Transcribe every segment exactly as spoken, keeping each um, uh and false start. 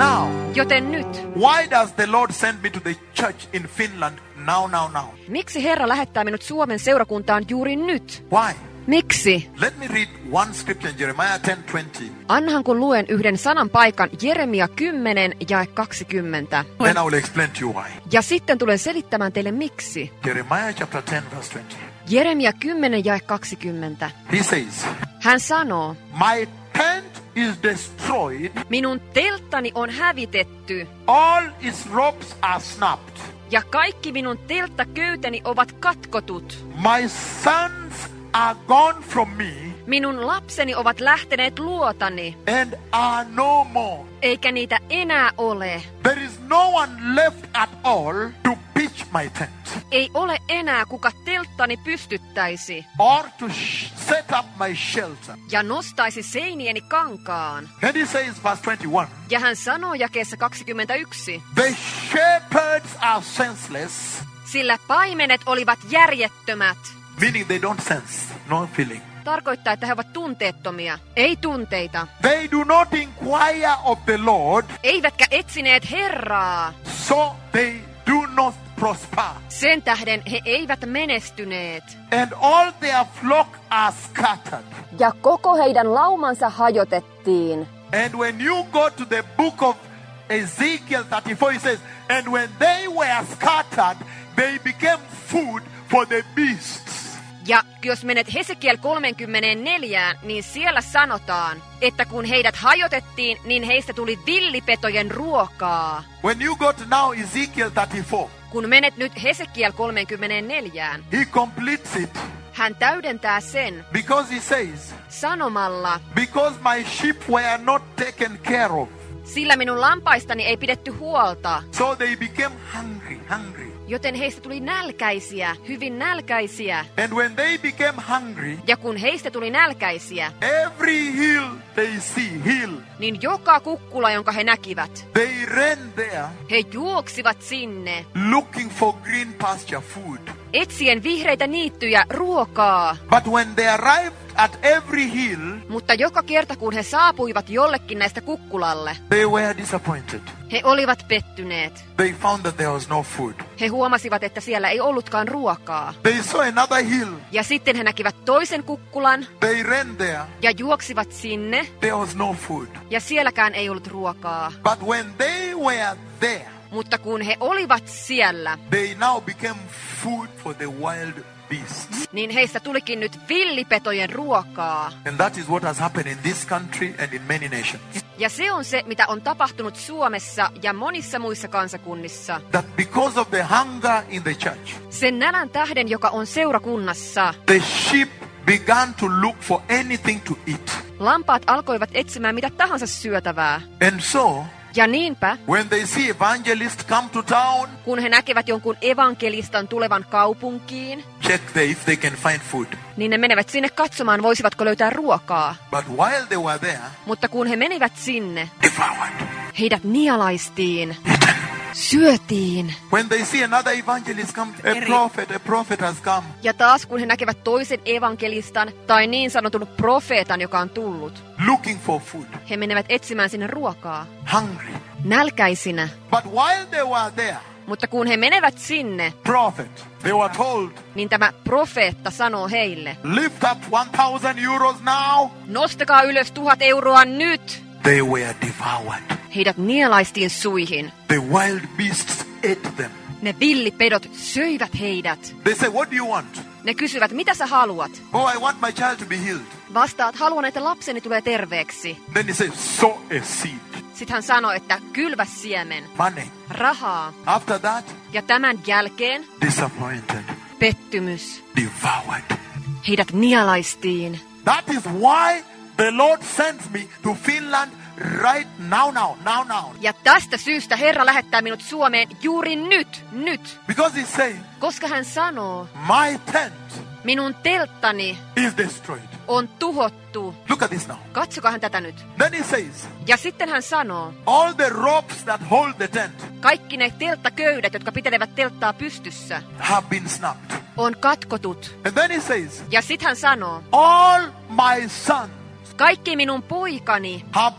now. Joten nyt. Why does the Lord send me to the church in Finland now, now, now? Miksi Herra lähettää minut Suomen seurakuntaan juuri nyt? Why? Miksi? Let me read one scripture in Jeremiah ten twenty. Annahan kun luen yhden sanan paikan Jeremia kymmenen jae kaksikymmentä. Then I will explain to you why. Ja sitten tulen selittämään teille miksi. Jeremiah chapter ten verse twenty. Jeremia kymmenen jae kaksikymmentä. He says, Hän sanoo, my tent is destroyed. Minun telttani on hävitetty. All its ropes are snapped. Ja kaikki minun telttaköyteni ovat katkotut. My sons are gone from me. Minun lapseni ovat lähteneet luotani. And are no more. Eikä niitä enää ole. There is no one left at all to pitch my tent. Ei ole enää kuka telttani pystyttäisi. Or to sh- set up my shelter. Ja nostaisi seinieni kankaan. And he says verse twenty-one. Ja hän sanoo jakeessa kaksikymmentäyksi. The shepherds are senseless. Sillä paimenet olivat järjettömät. Meaning they don't sense, no feeling. Tarkoittaa, että he ovat tunteettomia. Ei tunteita. They do not inquire of the Lord. Eivätkä etsineet Herraa. So they do not prosper. Sen tähden he eivät menestyneet. And all their flock are scattered. Ja koko heidän laumansa hajotettiin. And when you go to the book of Ezekiel thirty-four, it says, and when they were scattered, they became food for the beasts. Ja jos menet Hesekiel kolmekymmentäneljä, niin siellä sanotaan, että kun heidät hajotettiin, niin heistä tuli villipetojen ruokaa. When you go to now Ezekiel thirty-four, kun menet nyt Hesekiel kolmekymmentäneljä, he completes it. Hän täydentää sen. Because he says, sanomalla, because my sheep were not taken care of. Sillä minun lampaistani ei pidetty huolta. So they became hungry, hungry. Joten heistä tuli nälkäisiä, hyvin nälkäisiä. And when they became hungry, ja kun heistä tuli nälkäisiä, every hill they see, hill, niin joka kukkula, jonka he näkivät, they ran there, he juoksivat sinne, looking for green pasture food. Etsien vihreitä niittyjä, ruokaa. But when they arrived at every hill, mutta joka kerta kun he saapuivat jollekin näistä kukkulalle, they were disappointed. He olivat pettyneet. They found that there was no food. He huomasivat, että siellä ei ollutkaan ruokaa. They saw another hill. Ja sitten he näkivät toisen kukkulan. They ran there. Ja juoksivat sinne. There was no food. Ja sielläkään ei ollut ruokaa. But when they were there, mutta kun he olivat siellä, they now became food for the wild beasts. Niin heistä tulikin nyt villipetojen ruokaa. And that is what has happened in this country and in many nations. Ja se on se, mitä on tapahtunut Suomessa ja monissa muissa kansakunnissa. That because of the hunger in the church, sen nälän tähden, joka on seurakunnassa, the sheep began to look for anything to eat. Lampaat alkoivat etsimään mitä tahansa syötävää. And so, ja niinpä, when they see evangelists come to town, kun he näkevät jonkun evankelistan tulevan kaupunkiin, check there if they can find food. Niin ne menevät sinne katsomaan, voisivatko löytää ruokaa. But while they were there, mutta kun he menivät sinne, devoured. Heidät nialaistiin, syötiin. When they see another evangelist come, a prophet, a prophet has come. Ja taas kun he näkevät toisen evankelistan tai niin sanotun profeetan, joka on tullut, looking for food. He menevät etsimään sinne ruokaa. Hungry. Nälkäisinä. But while they were there, mutta kun he menevät sinne, prophet, they were told, niin tämä profeetta sanoo heille, lift up one thousand euros now. Nostakaa ylös tuhat euroa nyt. They were devoured. Heidät nielaistiin suihin. The wild beasts ate them. Ne villipedot söivät heidät. They say, what do you want? Ne kysyvät, mitä sä haluat? Oh, I want my child to be healed. Vastaat, haluan, että lapseni tulee terveeksi. Then he says, sow a seed. Sitten hän sanoi, että kylvä siemen. Money. Rahaa. After that, ja tämän jälkeen, disappointed. Pettymys. Devoured. Heidät nialaistiin. That is why the Lord sends me to Finland right now, now, now, now. Ja tästä syystä Herra lähettää minut Suomeen juuri nyt, nyt. Because he's saying, koska hän sanoo, my tent, minun telttani, is destroyed. On tuhottu. Look at this now. Katsokaa tätä nyt. Then he says, ja sitten hän sanoo, all the ropes that hold the tent, kaikki ne telttaköydet, jotka pitelevät telttaa pystyssä, have been snapped. On katkotut. And then he says, ja sitten hän sanoo, all my sons, kaikki minun poikani, have been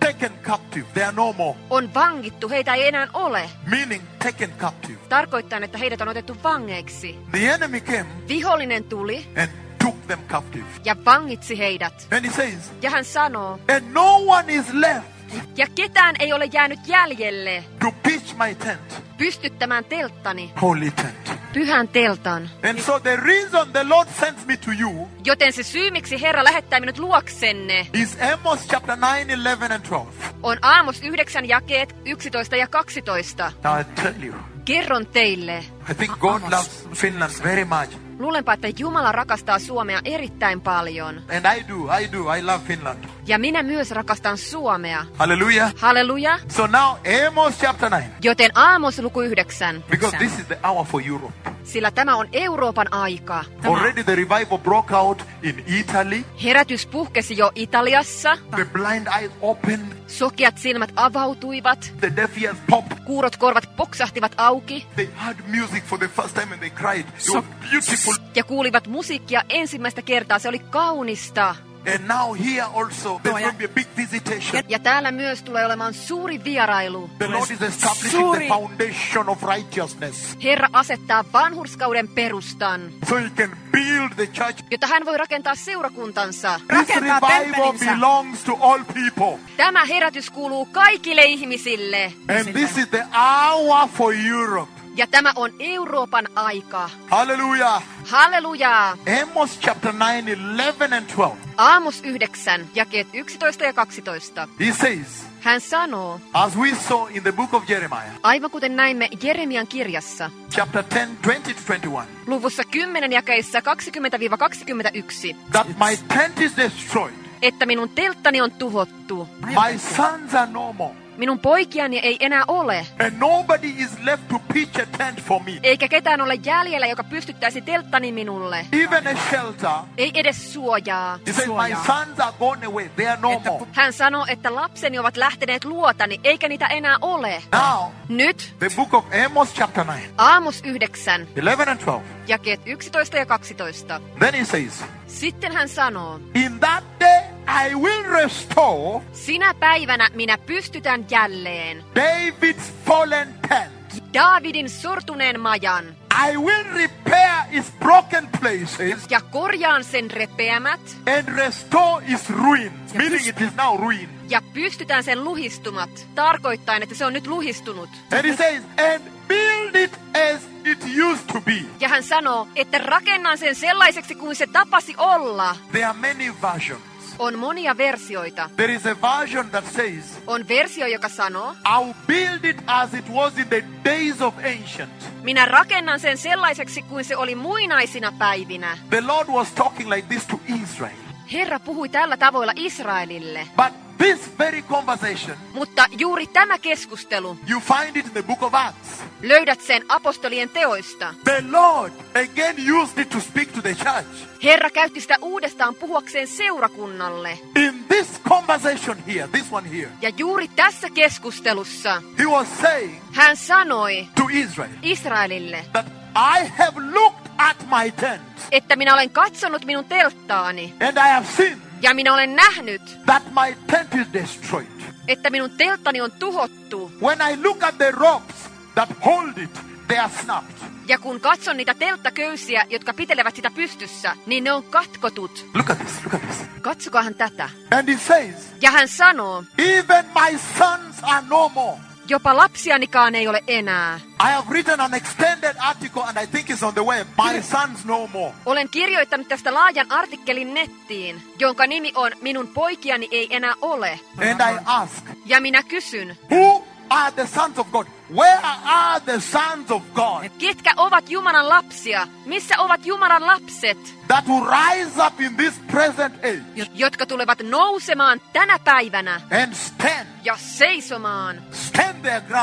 taken captive. They are no more. On vangittu, heitä ei enää ole. Meaning taken captive. Tarkoittaa, että heidät on otettu vangeiksi. The enemy came Vihollinen tuli and took them captive. ja vangitsi heidät. And he says, Ja hän sanoo, and no one is left ja ketään ei ole jäänyt jäljelle to pitch my tent, pystyttämään telttani, holy tent. pyhän teltan. And so the reason the Lord sends me to you Joten se syy, miksi Herra lähettää minut luoksenne, is Amos chapter nine, eleven and twelve. on Aamos yhdeksän jakeet yksitoista ja kaksitoista. Now I tell you, Kerron teille. I think God loves Finland very much. Luulenpa, että Jumala rakastaa Suomea erittäin paljon. And I do, I do, I love Finland. Ja minä myös rakastan Suomea. Hallelujah. Halleluja. So now Amos chapter nine. Joten Aamos luku yhdeksän. Because this is the hour for Europe. Sillä tämä on Euroopan aika. Already the revival broke out in Italy. Herätys puhkesi jo Italiassa. The blind eyes opened. Sokeat silmät avautuivat. The deaf ears popped. Kuurot korvat poksahtivat auki. They heard music for the first time and they cried. It was beautiful. Ja kuulivat musiikkia ensimmäistä kertaa. Se oli kaunista. And now here also there's going to be a big visitation. Ja täällä myös tulee olemaan suuri vierailu. The Lord is establishing the foundation of righteousness. Herra asettaa vanhurskauden perustan, So he can build the church. jotta hän voi rakentaa seurakuntansa. This revival belongs to all people. Tämä herätys kuuluu kaikille ihmisille. And this is the hour for Europe. Ja tämä on Euroopan aika. Hallelujah. Hallelujaa. Amos chapter nine, eleven and twelve. Aamos yhdeksän, jakeet yksitoista ja kaksitoista. He says, Hän sanoo, as we saw in the book of Jeremiah, aivan kuten näimme Jeremian kirjassa, chapter ten, twenty to twenty-one, luvussa kymmenen jakeissa kaksikymmentä kaksikymmentäyksi, that my tent is destroyed, että minun telttani on tuhottu. my sons are no more, Minun poikiani ei enää ole, and nobody is left to pitch a tent for me. eikä ketään ole jäljellä, joka pystyttäisi telttani minulle. Even a shelter. Ei edes suojaa. He said, my sons are gone away. They are no more. Hän sanoo, että lapseni ovat lähteneet luotani, eikä niitä enää ole. Now, Nyt the book of Amos chapter nine, Aamos yhdeksän, eleven and twelve. jakeet yksitoista ja kaksitoista. Then he says, Sitten hän sanoo, in that day I will restore sinä päivänä minä pystytän jälleen David's fallen tent. Daavidin sortuneen majan I will repair its broken places ja korjaan sen repeämät and restore its ruins. Meaning it is now ruined. ja pystytään sen luhistumat, tarkoittaen, että se on nyt luhistunut. And he says, and build it as it used to be. Ja hän sanoo, että rakennan sen sellaiseksi kuin se tapasi olla. There are many versions. On monia versioita. There is a version that says, On versio, joka sanoo, I'll build it as it was in the days of ancient. minä rakennan sen sellaiseksi kuin se oli muinaisina päivinä. The Lord was talking like this to Israel. Herra puhui tällä tavoilla Israelille. But this very conversation, Mutta juuri tämä keskustelu, you find it in the book of Acts. löydät sen apostolien teoista. The Lord again used it to speak to the church. Herra käytti sitä uudestaan puhuakseen seurakunnalle. In this conversation here, this one here, Ja juuri tässä keskustelussa he was saying hän sanoi to Israel Israelille, that I have looked at my tent että minä olen katsonut minun telttaani and I have seen ja minä olen nähnyt, that my tent is destroyed. että minun telttani on tuhottu. When I look at the ropes that hold it, they are snapped. Ja kun katson niitä telttaköysiä, jotka pitelevät sitä pystyssä, niin ne on katkotut. Look at this, look at this. Katsokahan tätä. And he says, Ja hän sanoo, even my sons are no more. jopa lapsianikaan ei ole enää. I have written an extended article and I think it's on the web. My sons no more. Olen kirjoittanut tästä laajan artikkelin nettiin, jonka nimi on Minun poikiani ei enää ole. And I ask, Ja minä kysyn, who are the sons of God? Where are the sons of God ketkä ovat Jumalan lapsia? Missä ovat Jumalan lapset, that will rise up in this present age jotka tulevat nousemaan tänä päivänä and stand, ja seisomaan stand their ground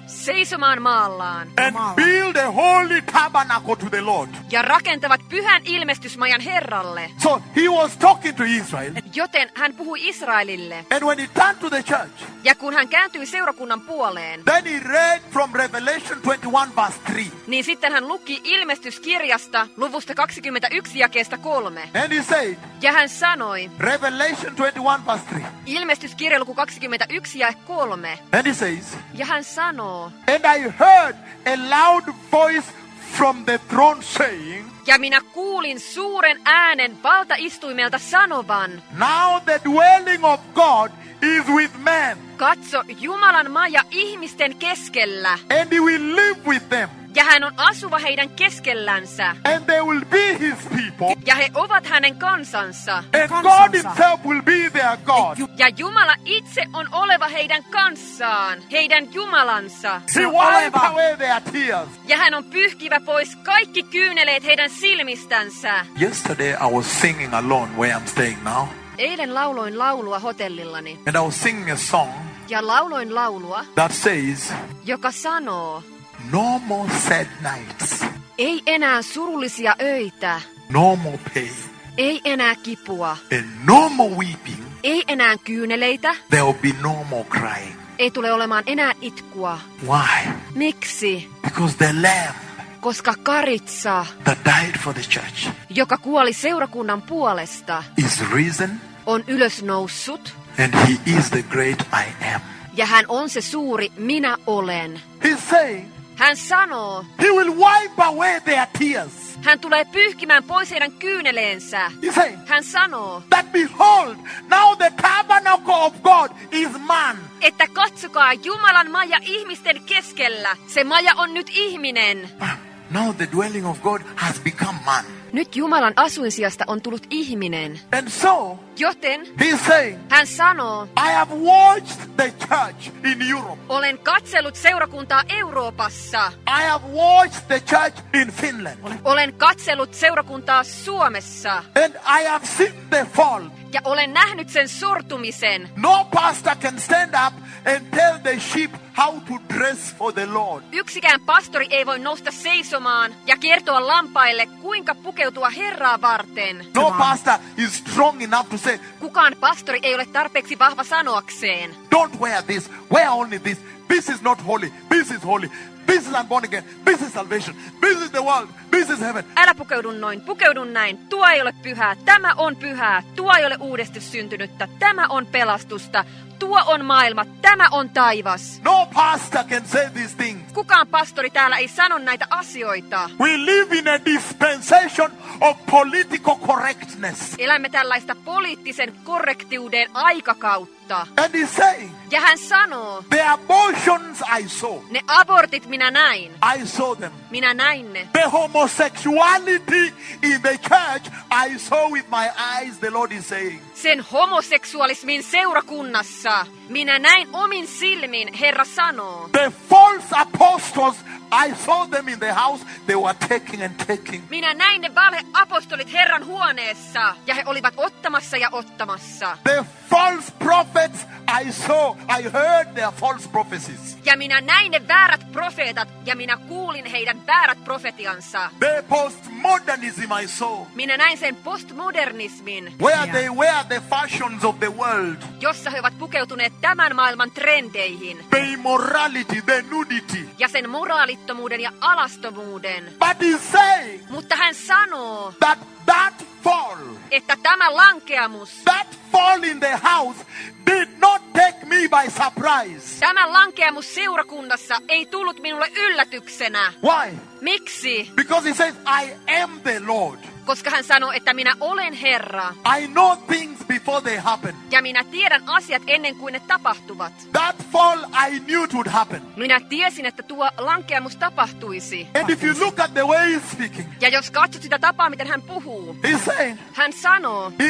seisomaan maallaan and build a holy tabernacle to the Lord. ja rakentavat pyhän ilmestysmajan Herralle. So he was talking to Israel. Joten hän puhui Israelille. And when he turned to the church, Ja kun hän kääntyi seurakunnan puoleen, then he read from Revelation twenty-one verse three. niin sitten hän luki ilmestyskirjasta luvusta kaksikymmentäyksi jakeesta kolme. And he said, Ja hän sanoi, Revelation twenty-one verse three. ilmestyskirja luku kaksikymmentäyksi ja kolme. And he says, Ja hän sanoo, and I heard a loud voice from the throne saying, ja minä kuulin suuren äänen valtaistuimelta sanovan, now the dwelling of God is with men, katso, Jumalan maja ihmisten keskellä, and he will live with them, ja hän on asuva heidän keskellänsä, and they will be his people, ja he ovat hänen kansansa, and God himself will be their God. ja Jumala itse on oleva heidän kanssaan, heidän Jumalansa, He wipes away their tears. ja hän on pyyhkivä pois kaikki kyyneleet heidän silmistänsä. Yesterday I was singing alone where I'm staying now, Eilen lauloin laulua hotellillani, and I was singing a song ja lauloin laulua, that says, joka sanoo, no more sad nights, ei enää surullisia öitä, no more pain, ei enää kipua, and no more weeping. ei enää kyyneleitä, There will be no more crying. ei tule olemaan enää itkua. Why? Miksi? Because the Lamb Koska karitsa, that died for the church joka kuoli seurakunnan puolesta, is risen, on ylösnoussut, and he is the great I am. ja hän on se suuri minä olen. He's saying Hän sanoo, he will wipe away their tears. hän tulee pyyhkimään pois heidän kyyneleensä. He's saying Hän sanoo, that behold, now the tabernacle of God is man. että katsokaa, Jumalan maja ihmisten keskellä. Se maja on nyt ihminen. Now the dwelling of God has become man. Nyt Jumalan asuinsijasta on tullut ihminen. And so Joten he's saying, hän sanoo, I have watched the church in Europe. olen katsellut seurakuntaa Euroopassa. I have watched the church in Finland. Olen katsellut seurakuntaa Suomessa. And I have seen the fall. Ja olen nähnyt sen sortumisen. No pastor can stand up and tell the sheep how to dress for the Lord. Yksikään pastori ei voi nousta seisomaan ja kertoa lampaille, kuinka pukeutua Herraa varten. No pastor is strong enough to say, Kukaan pastori ei ole tarpeeksi vahva sanoakseen. don't wear this, wear only this. This is not holy, this is holy. This is unborn again, this is salvation, this is the world, this is heaven. Älä pukeudu noin, pukeudu näin. Tuo ei ole pyhää, tämä on pyhää. Tuo ei ole uudesti syntynyttä, tämä on pelastusta. Tuo on maailma, tämä on taivas. No pastor can say these things. Kukaan pastori täällä ei sano näitä asioita. We live in a dispensation of political correctness. Elämme tällaista poliittisen korrektiuden aikakautta. And he's saying, Ja hän sanoo, the abortions I saw, ne abortit minä näin. I saw them. Minä näin ne. The homosexuality in the church, I saw with my eyes, the Lord is saying. Sen homoseksualismin seurakunnassa. Minä näin omin silmin, Herra sanoo. The false apostles, I saw them in the house, they were taking and taking. Minä näin ne valheapostolit Herran huoneessa, ja he olivat ottamassa ja ottamassa. The false prophets, I saw, I heard their false prophecies. Ja minä näin ne väärät profeetat, ja minä kuulin heidän väärät profetiansa. The postmodernism I saw, Minä näin sen postmodernismin, where they wear the fashions of the world, jossa he ovat pukeutuneet tämän maailman trendeihin, the immorality, the nudity. ja sen moraalittomuuden ja alastomuuden. But he's saying Mutta hän sanoo, that that fall, että tämä lankeamus, that fall in the house did not take me by surprise. tämä lankeamus seurakunnassa ei tullut minulle yllätyksenä. Why? Miksi? Because he says, I am the Lord. Koska hän sanoo, että minä olen Herra, I know things before they happen. ja minä tiedän asiat ennen kuin ne tapahtuvat. That fall I knew it would happen. Minä tiesin, että tuo lankeamus tapahtuisi. And if you look at the way he's speaking, Ja jos katsot sitä tapaa, miten hän puhuu, he's saying, hän sanoo, in that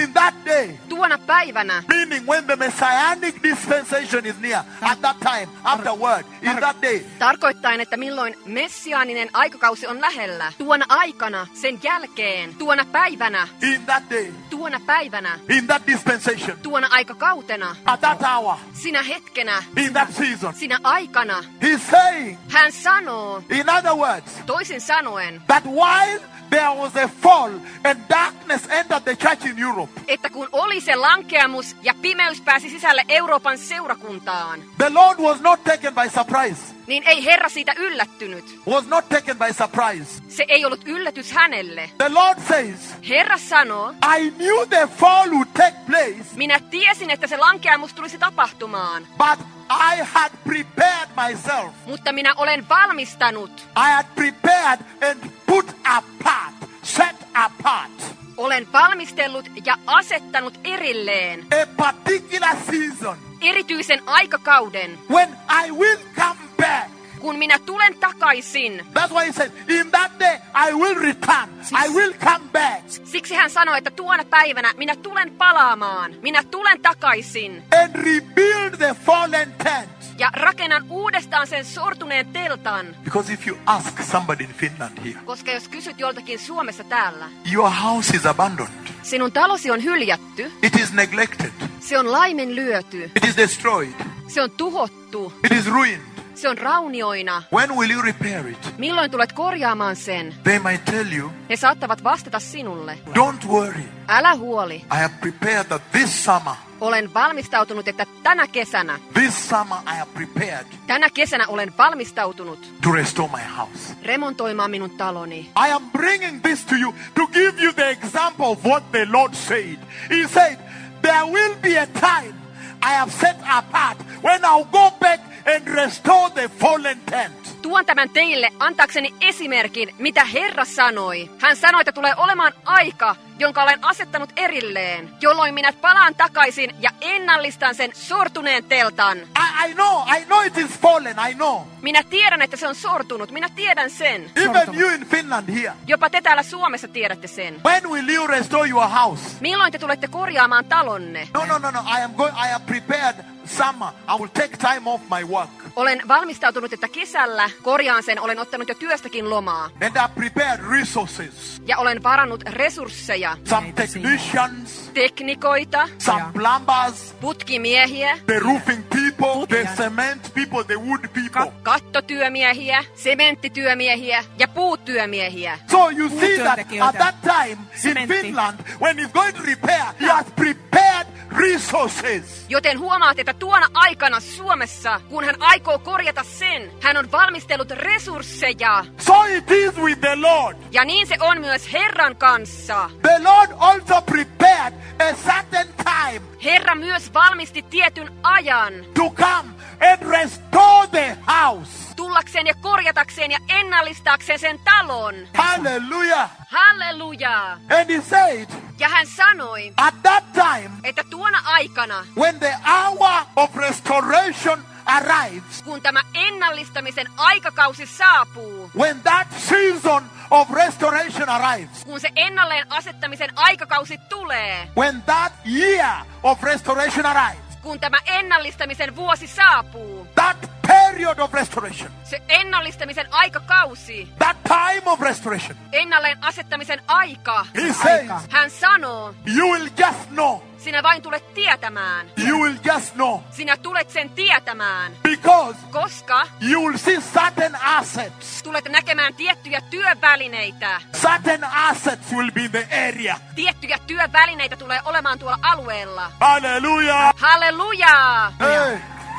day, tuona päivänä, meaning when the messianic dispensation is near, at that time, afterward, in that day, tarkoittaen, että milloin messiaaninen aikakausi on lähellä, tuona aikana, sen jälkeen, tuona päivänä, in that day, tuona päivänä, in that dispensation, tuona aikakautena, at that hour, sinä hetkenä, in that season. sinä aikana, He's saying, hän sanoo, in other words, toisin sanoen, that while there was a fall and darkness entered the church in Europe, että kun oli se lankeamus ja pimeys pääsi sisälle Euroopan seurakuntaan, the Lord was not taken by surprise. niin ei Herra siitä yllättynyt. Was not taken by surprise. Se ei ollut yllätys hänelle. The Lord says, Herra sanoo, I knew the fall would take place, minä tiesin, että se lankeamus tulisi tapahtumaan, but I had prepared myself. mutta minä olen valmistanut, I had prepared and put apart, set apart olen valmistellut ja asettanut erilleen a particular season erityisen aikakauden, when I will come back. kun minä tulen takaisin. That's why he said, in that day I will return. I will come back Siksi hän sanoi, että tuona päivänä minä tulen palaamaan, minä tulen takaisin and rebuild the fallen tent. ja rakennan uudestaan sen sortuneen teltan. Because if you ask somebody in Finland here, Koska jos kysyt joltakin Suomessa täällä, your house is abandoned. sinun talosi on hyljätty, It is neglected. se on laiminlyöty, It is destroyed. se on tuhottu, It is ruined. se on raunioina. When will you repair it? Milloin tulet korjaamaan sen? They might tell you, He saattavat vastata sinulle. don't worry. Älä huoli. I have prepared that this summer, Olen valmistautunut, että tänä kesänä, this summer I have prepared tänä kesänä olen valmistautunut to restore my house. remontoimaan minun taloni. I am bringing this to you to give you the example of what the Lord said. He said, there will be a time I have set apart when I'll go back and restore the fallen tent. Tuon tämän teille antaakseni esimerkin, mitä Herra sanoi. Hän sanoi, että tulee olemaan aika, jonka olen asettanut erilleen, jolloin minä palaan takaisin ja ennallistan sen sortuneen teltan. I, I know, I know it is fallen, I know. Minä tiedän, että se on sortunut. Minä tiedan sen. Even you in Finland here. Jopa te täällä Suomessa tiedätte sen. When will you restore your house? Milloin te tulette korjaamaan talonne? No, no, no, no. I am going. I have prepared summer. I will take time off my work. Olen valmistautunut, että kesällä korjaan sen. Olen ottanut jo työstäkin lomaa. And I have prepared resources. Ja olen varannut resursseja. Some technicians, Teknikoita, some plumbers, putkimiehiä, the roofing people, the cement people, the wood people. kattotyömiehiä, sementtityömiehiä ja puutyömiehiä. So you see that Puutyöntekijöitä. at that time in Sementti. Finland, when he's going to repair, he has prepared resources. Joten huomaat, että tuona aikana Suomessa, kun hän aikoo korjata sen, hän on valmistellut resursseja. So it is with the Lord. Ja niin se on myös Herran kanssa. The Lord also prepared a certain time Herra myös valmisti tietyn ajan to come and restore the house. tullakseen ja korjatakseen ja ennallistaakseen sen talon. Hallelujah. Halleluja! And he said, Ja hän sanoi, at that time, että tuona aikana, when the hour of restoration arrives, kun tämä ennallistamisen aikakausi saapuu, when that season of restoration arrives, kun se ennalleen asettamisen aikakausi tulee, when that year of restoration arrives, kun tämä ennallistamisen vuosi saapuu, that period of restoration, se ennallistamisen aikakausi, that time of restoration, ennalleen asettamisen aika, he says, hän sanoo, you will just know, sinä vain tulet tietämään, you will just know, sinä tulet sen tietämään, because koska you will see certain assets. tulet näkemään tiettyjä työvälineitä. Certain assets will be in the area. Tiettyjä työvälineitä tulee olemaan tuolla alueella. Hallelujah. Halleluja! Hey.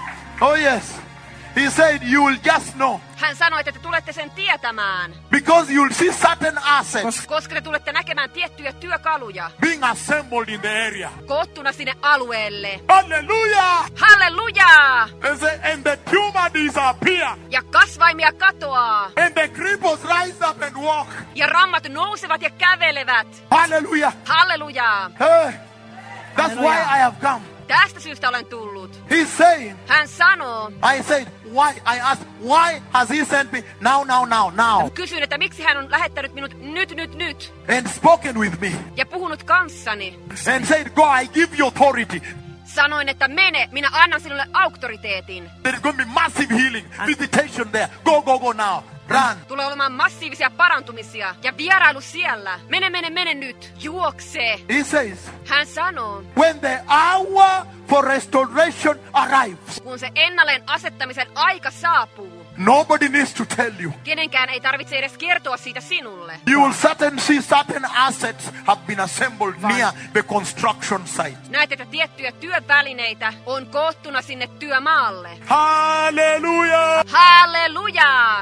Oh yes. He said you will just know. Hän sanoi, että te tulette sen tietämään, Because you will see certain assets koska te tulette näkemään tiettyjä työkaluja being assembled in the area. koottuna sinne alueelle. Hallelujah. Halleluja! And, say, and the tumor disappear. Ja kasvaimia katoaa. And the cripples rise up and walk. Ja rammat nousevat ja kävelevät. Hallelujah. Halleluja! Hey. That's why Hallelujah. I have come. Tästä syystä olen tullut. He's saying, Hän sanoo, I said, why? I asked, why has he sent me now, now, now, now? kysyn, että miksi hän on lähettänyt minut nyt, nyt, nyt. And spoken with me. Ja puhunut kanssani. And said, go, I give you authority. Sanoin, että mene, minä annan sinulle auktoriteetin. There is going to be massive healing, visitation there. Go, go, go now. Run. Tulee olemaan massiivisia parantumisia ja vierailu siellä. Mene, mene, mene nyt. Juokse. He says, Hän sanoo, when the hour for restoration arrives, kun se ennalleen asettamisen aika saapuu, nobody needs to tell you. kenenkään ei tarvitse edes kertoa siitä sinulle. You will certain see certain assets have been assembled near the construction site. Näet, että tiettyjä työvälineitä on koottuna sinne työmaalle. Hallelujah! Halleluja!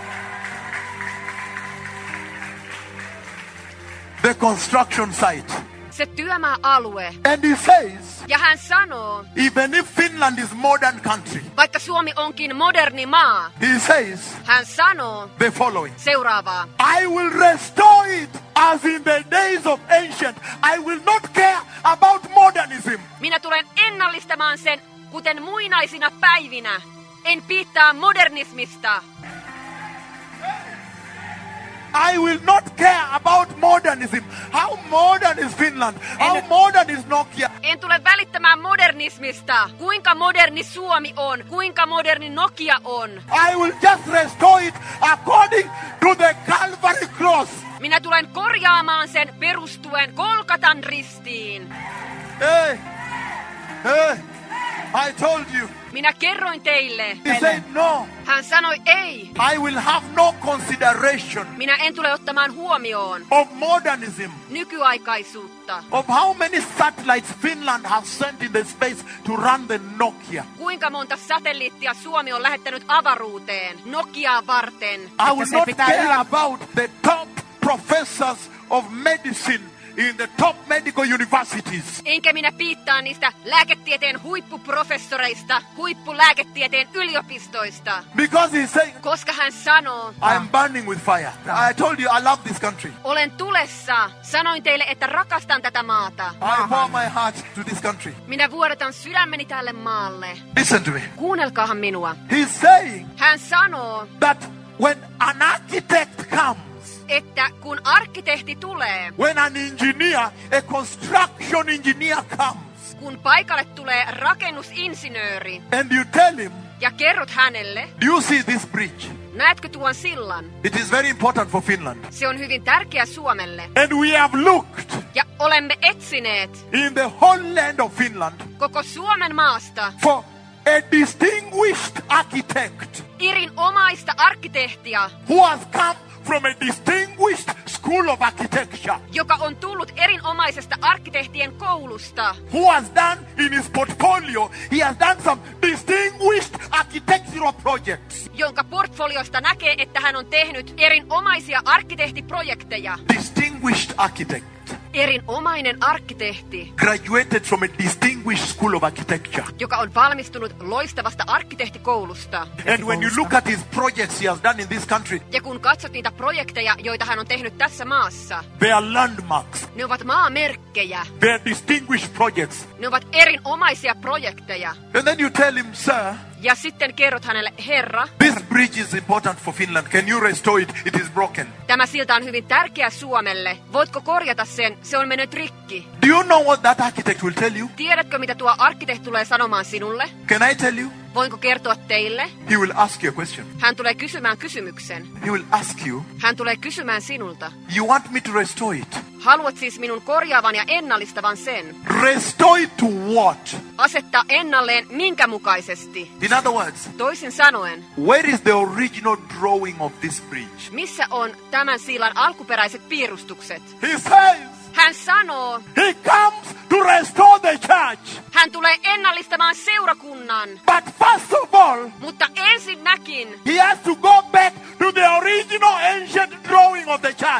The construction site. Se työmaa-alue. And he says, Ja hän sanoo, even if Finland is modern country, vaikka Suomi onkin moderni maa, he says hän sanoo the following. seuraavaa. I will restore it as in the days of ancient. I will not care about modernism. Minä tulen ennallistamaan sen, kuten muinaisina päivinä. En piittaa modernismista. I will not care about modernism. How modern is Finland? How modern is Nokia? En tule välittämään modernismista. Kuinka moderni Suomi on? Kuinka moderni Nokia on? I will just restore it according to the Calvary cross. Minä tulen korjaamaan sen perustuen Golgatan ristiin. Hey, hey, I told you. Minä kerroin teille. He said no. Hän sanoi ei. I will have no consideration Minä en tule ottamaan huomioon of modernism, nykyaikaisuutta. of how many satellites Finland has sent in the space to run the Nokia. Kuinka monta satelliittia Suomi on lähettänyt avaruuteen Nokiaa varten? I will se not pitää care ylä- about the top professors of medicine in the top medical universities. Enkä minä piittaa niistä lääketieteen huippuprofessoreista, huippulääketieteen yliopistoista. Because he's saying, Koska hän sanoo, I'm burning with fire. I told you I love this country. olen tulessa. Sanoin teille, että rakastan tätä maata. I pour my heart to this country. Minä vuodatan sydämeni tälle maalle. Listen to me. Kuunnelkaahan minua. He's saying Hän sanoo, that when an architect comes, että kun arkkitehti tulee, when an engineer, a construction engineer comes, kun paikalle tulee rakennusinsinööri and you tell him, ja kerrot hänelle, do you see this bridge? näetkö tuon sillan? It is very important for Finland. Se on hyvin tärkeä Suomelle. And we have looked Ja olemme etsineet in the whole land of Finland koko Suomen maasta for a distinguished architect erinomaista arkkitehtia, who has come from a distinguished school of architecture, joka on tullut erinomaisesta arkkitehtien koulusta, who has done in his portfolio, he has done some distinguished architectural projects. jonka portfoliosta näkee, että hän on tehnyt erinomaisia arkkitehtiprojekteja. Distinguished architect, Erinomainen arkkitehti, graduated from a distinguished school of architecture. joka on valmistunut loistavasta arkkitehtikoulusta. And when you look at his projects he has done in this country, Ja kun katsot niitä projekteja, joita hän on tehnyt tässä maassa, they are landmarks. ne ovat maamerkkejä. They are distinguished projects. Ne ovat erinomaisia projekteja. And then you tell him, sir, Ja sitten kerrot hänelle, herra, this bridge is important for Finland. Can you restore it? It is broken. tämä silta on hyvin tärkeä Suomelle. Voitko korjata sen? Se on mennyt rikki. Do you know what that architect will tell you? Tiedätkö, mitä tuo arkkitehti tulee sanomaan sinulle? Can I tell you? Voinko kertoa teille? He will ask you a question. Hän tulee kysymään kysymyksen. He will ask you, Hän tulee kysymään sinulta. you want me to restore it? Haluat siis minun korjaavan ja ennallistavan sen? Restore it to what? Asettaa ennalleen minkä mukaisesti? In other words, Toisin sanoen, where is the original drawing of this bridge? missä on tämän sillan alkuperäiset piirustukset? He says, Hän sanoo, he comes to restore the church. hän tulee ennallistamaan seurakunnan. But first of all, Mutta ensinnäkin he has to go back to the original ancient drawing of the church. hänen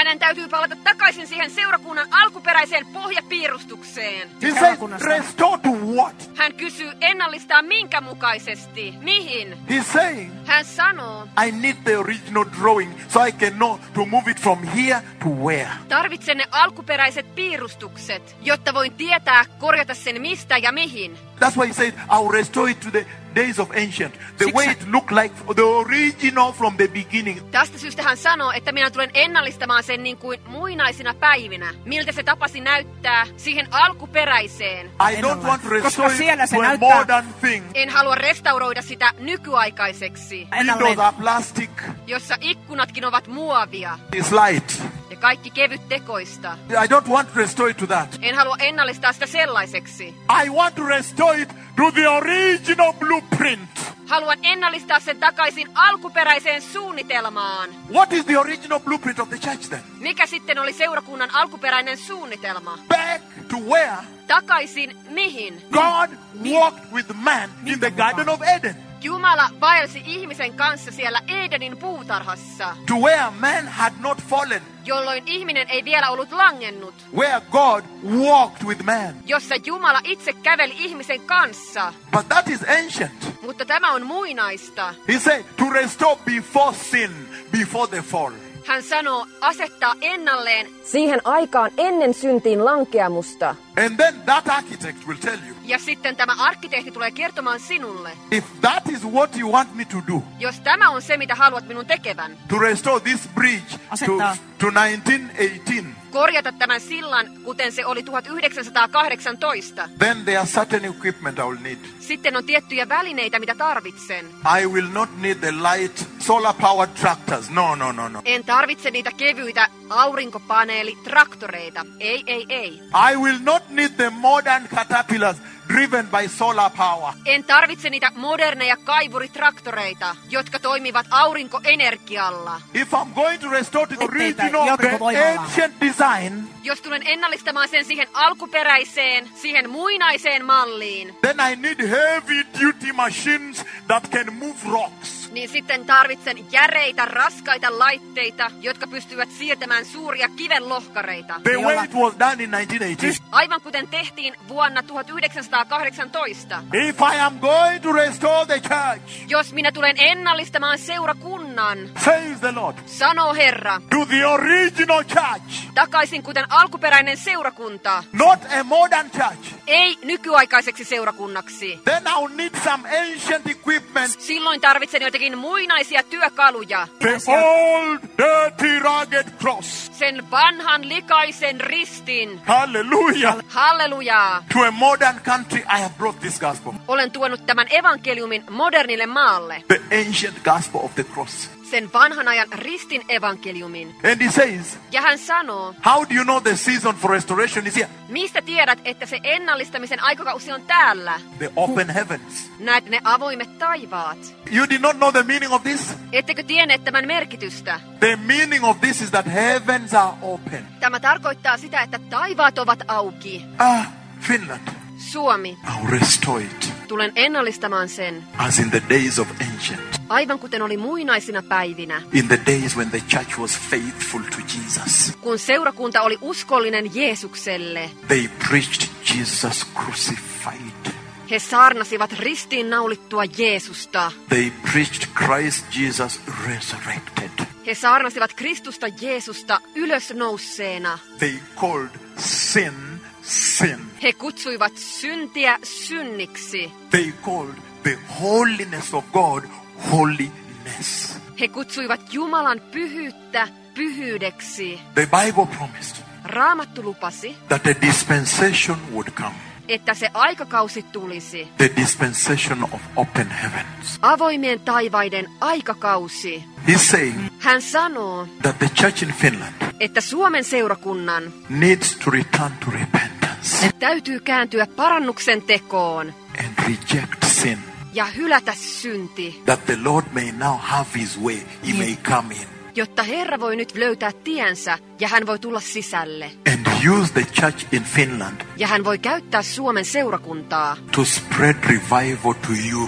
Hänen täytyy palata takaisin siihen seurakunnan alkuperäiseen pohjapiirustukseen. He says, restore to what? Hän kysyy ennallistaa minkä mukaisesti, mihin. He's saying, Hän sanoo, I need the original drawing so I can know to move it from here to where. tarvitsen ne alkuperäiset piirustukset, jotta voin tietää korjata sen mistä ja mihin. That's why he said, I'll restore it to the days of ancient. The Siksi- way it looked like the original from the beginning. Tästä syystä hän sanoo, että minä tulen ennallistamaan sen niin kuin muinaisina päivinä. Miltä se tapasi näyttää siihen alkuperäiseen. I don't Ennallaan. want to Koska restore it siellä se to a näyttää- modern thing. En halua restauroida sitä nykyaikaiseksi, Windows Ennalleen. are plastic. jossa ikkunatkin ovat muovia It's light. ja kaikki kevyttekoista. I don't want to restore it to that. En halua ennallistaa sitä sellaiseksi. I want to restore it to the original blueprint. Haluan ennallistaa sen takaisin alkuperäiseen suunnitelmaan. What is the original blueprint of the church then? Mikä sitten oli seurakunnan alkuperäinen suunnitelma? Back to where Takaisin mihin? God walked with man in the Minkä Garden of Eden. Jumala vaelsi ihmisen kanssa siellä Edenin puutarhassa, To where man had not fallen. jolloin ihminen ei vielä ollut langennut, Where God walked with man. jossa Jumala itse käveli ihmisen kanssa. But that is ancient. Mutta tämä on muinaista. He said to restore before sin, before the fall. Hän sanoo asettaa ennalleen Siihen aikaan ennen syntiin lankeamusta. And then that architect will tell you, ja sitten tämä arkkitehti tulee kertomaan sinulle, if that is what you want me to do, jos tämä on se mitä haluat minun tekevän, to restore this bridge to, Asettaa. to nineteen eighteen, korjata tämän sillan kuten se oli tuhatyhdeksänsataakahdeksantoista. then there are certain equipment I will need. Sitten on tiettyjä välineitä mitä tarvitsen. I will not need the light solar powered tractors. No, no, no, no. En tarvitse niitä kevyitä aurinkopaneelitraktoreita. Ei, ei, ei. I will not need the modern caterpillars driven by solar power. En tarvitse niitä moderneja kaivuritraktoreita, jotka toimivat aurinkoenergialla. If I'm going to restore to the Etteitä original, the jatkovoimalla. ancient design, Jos tulen ennallistamaan sen siihen alkuperäiseen, siihen muinaiseen malliin, then I need heavy duty machines that can move rocks. niin sitten tarvitsen järeitä, raskaita laitteita, jotka pystyvät siirtämään suuria kivenlohkareita. The way Jolla- it was done in nineteen eighteen. Aivan kuten tehtiin vuonna tuhatyhdeksänsataakahdeksantoista. If I am going to restore the church, Jos minä tulen ennallistamaan seurakunnan, says the Lord, sanoo Herra, to the original church, takaisin kuten alkuperäinen seurakunta, not a modern church, ei nykyaikaiseksi seurakunnaksi. then I'll need some ancient equipment. Silloin tarvitsen joitakin muinaisia työkaluja. The old, dirty, rugged cross. Sen vanhan likaisen ristin. Hallelujah. Hallelujaa. To a modern country, I have brought this gospel. Olen tuonut tämän evankeliumin modernille maalle. The ancient gospel of the cross. Sen vanhan ajan ristin evankeliumin. And he says, Ja hän sanoo, how do you know the season for restoration is here? mistä tiedät, että se ennallistamisen aikakausi on täällä? The open heavens. Näet ne avoimet taivaat. You did not know the meaning of this? Ettekö tienneet tämän merkitystä? The meaning of this is that heavens are open. Tämä tarkoittaa sitä, että taivaat ovat auki. Ah, Finland. Suomi, I'll restore it tulen ennallistamaan sen, as in the days of ancient. aivan kuten oli muinaisina päivinä, In the days when the church was faithful to Jesus. kun seurakunta oli uskollinen Jeesukselle. They preached Jesus crucified. He saarnasivat ristiin naulittua Jeesusta. They preached Christ Jesus resurrected. He saarnasivat Kristusta Jeesusta ylösnousseena. They called sin, sin. He kutsuivat syntiä synniksi. They called the holiness of God holiness. He kutsuivat Jumalan pyhyyttä pyhyydeksi. The Bible promised Raamattu lupasi, that a dispensation would come. että se aikakausi tulisi. The dispensation of open heavens. Avoimien taivaiden aikakausi. He's saying Hän sanoo, that the church in Finland että Suomen seurakunnan needs to return to repentance täytyy kääntyä parannuksen tekoon and reject sin, ja hylätä synti, that the Lord may now have his way. He may come in jotta Herra voi nyt löytää tiensä ja hän voi tulla sisälle. and use the church in Finland Ja hän voi käyttää Suomen seurakuntaa, to spread revival to Europe.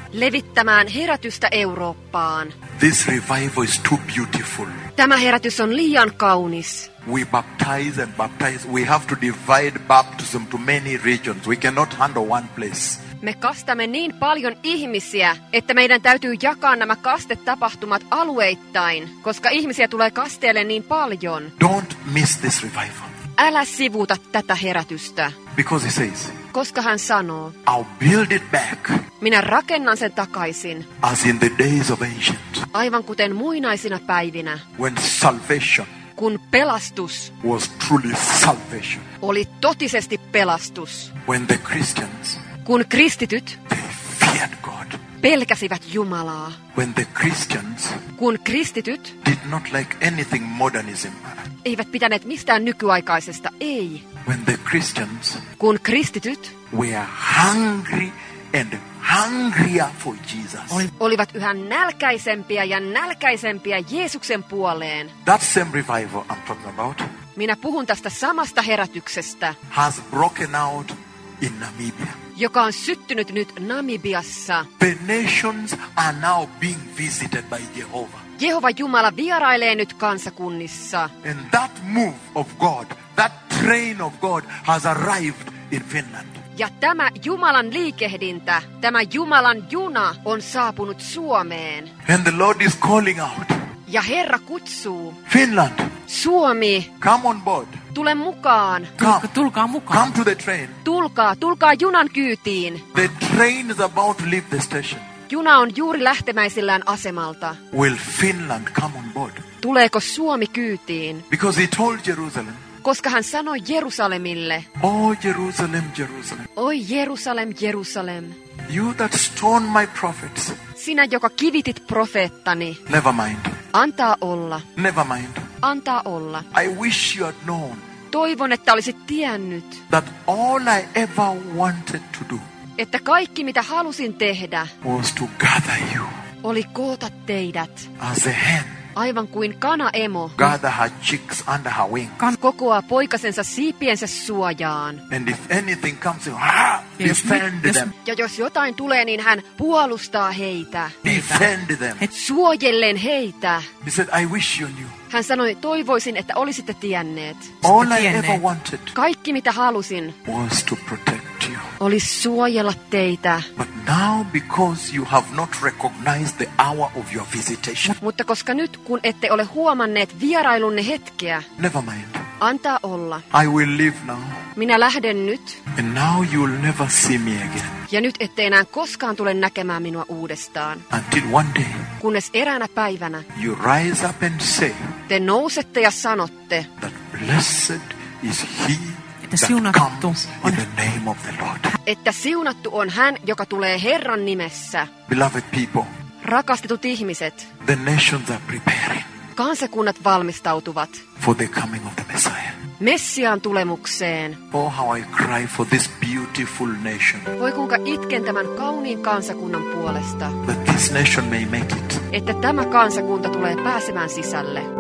levittämään herätystä Eurooppaan. This revival is too beautiful. Tämä herätys on liian kaunis. We baptize and baptize. We have to divide baptism to many regions. We cannot handle one place. Me kastamme niin paljon ihmisiä, että meidän täytyy jakaa nämä kastetapahtumat alueittain, koska ihmisiä tulee kasteelle niin paljon. Don't miss this revival. Älä sivuuta tätä herätystä. Because he says, Koska hän sanoo, I'll build it back minä rakennan sen takaisin, as in the days of ancient, aivan kuten muinaisina päivinä, when salvation kun pelastus was truly salvation. oli totisesti pelastus. When the Christians, Kun kristityt they feared God. pelkäsivät Jumalaa. When the Christians Kun kristityt did not like anything modernism. eivät pitäneet mistään nykyaikaisesta, ei. When the Christians Kun kristityt were hungry and hungrier for Jesus. olivat yhä nälkäisempiä ja nälkäisempiä Jeesuksen puoleen. That same revival I'm talking about Minä puhun tästä samasta herätyksestä, has broken out in Namibia. joka on syttynyt nyt Namibiassa. The nations are now being visited by Jehovah. Jehova Jumala vierailee nyt kansakunnissa. And that move of God, that train of God has arrived in Finland. Ja tämä Jumalan liikehdintä, tämä Jumalan juna on saapunut Suomeen. And the Lord is calling out, Ja Herra kutsuu, Finland, Suomi, come on board. tule mukaan. Come, Tulkaa mukaan. come to the train. Tulkaa, tulkaa junan kyytiin. The train is about to leave the station. Juna on juuri lähtemäisillään asemalta. Will Finland come on board? Tuleeko Suomi kyytiin? Because he told Jerusalem, Koska hän sanoi Jerusalemille, oh Jerusalem, Jerusalem, oi Jerusalem, Jerusalem, you that stone my prophets, sinä joka kivitit profeettani, never mind, antaa olla, never mind. antaa olla. I wish you had known Toivon, että olisit tiennyt, that all I ever wanted to do että kaikki mitä halusin tehdä, was to gather you oli koota teidät, as a hen aivan kuin kanaemo gather her chicks under her wing. kokoaa poikasensa siipiensä suojaan. And if anything comes, ah, Yes, defend yes. them, Ja jos jotain tulee, niin hän puolustaa heitä, defend them. suojellen heitä. He said, I wish you knew. Hän sanoi, toivoisin, että olisitte tienneet. All I tienneet. ever wanted Kaikki mitä halusin, was to protect you. oli suojella teitä. But now, because you have not recognized the hour of your visitation, Mutta koska nyt, kun ette ole huomanneet vierailunne hetkeä, never mind. antaa olla. I will leave now. Minä lähden nyt, And now you will never see me again. ja nyt ette enää koskaan tule näkemään minua uudestaan. Until one day, Kunnes eräänä päivänä you rise up and say te nousette ja sanotte, that blessed is he Että that siunattu comes on- in the name of the Lord. että siunattu on hän, joka tulee Herran nimessä. Beloved people, Rakastetut ihmiset, the nations are preparing kansakunnat valmistautuvat for the coming of the Messiah. Messiaan tulemukseen. Oh, how I cry for this beautiful nation, Voi kuinka itken tämän kauniin kansakunnan puolesta, that this nation may make it. että tämä kansakunta tulee pääsemään sisälle.